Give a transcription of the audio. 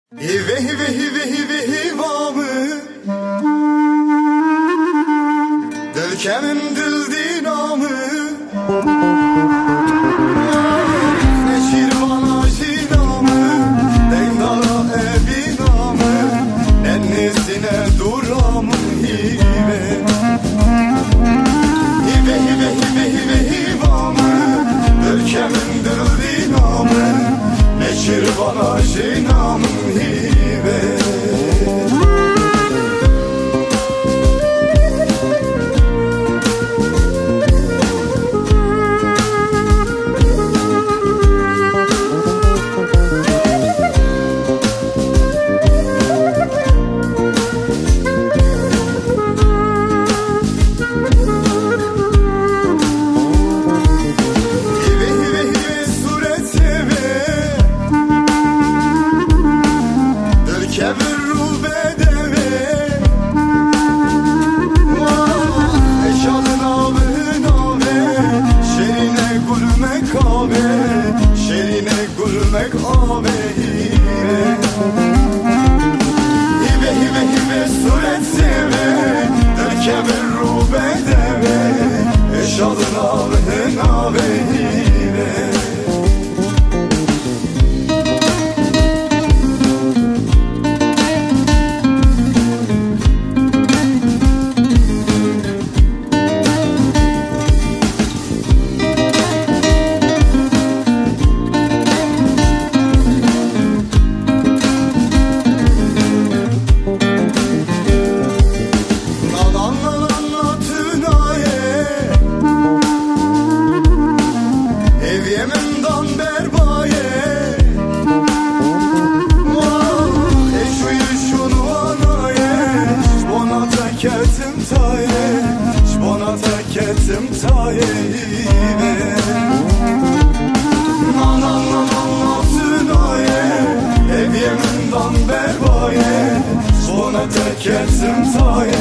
Hive hive hive hive hivamı Dölkemim dil dinamı Neşir bana jinamı Dengdara ebinamı Nennesine duramı hive Hive hive hive hive hivamı Dölkemim dil dinamı Neşir bana jinamı hive Şerine gülmek ave hive hive hive suret seve Dörkeme rube deve Eşadın avhen ave hive Ketim taye hive Nanan nanan tünaye Evyeminden berbaye Bona teketim taye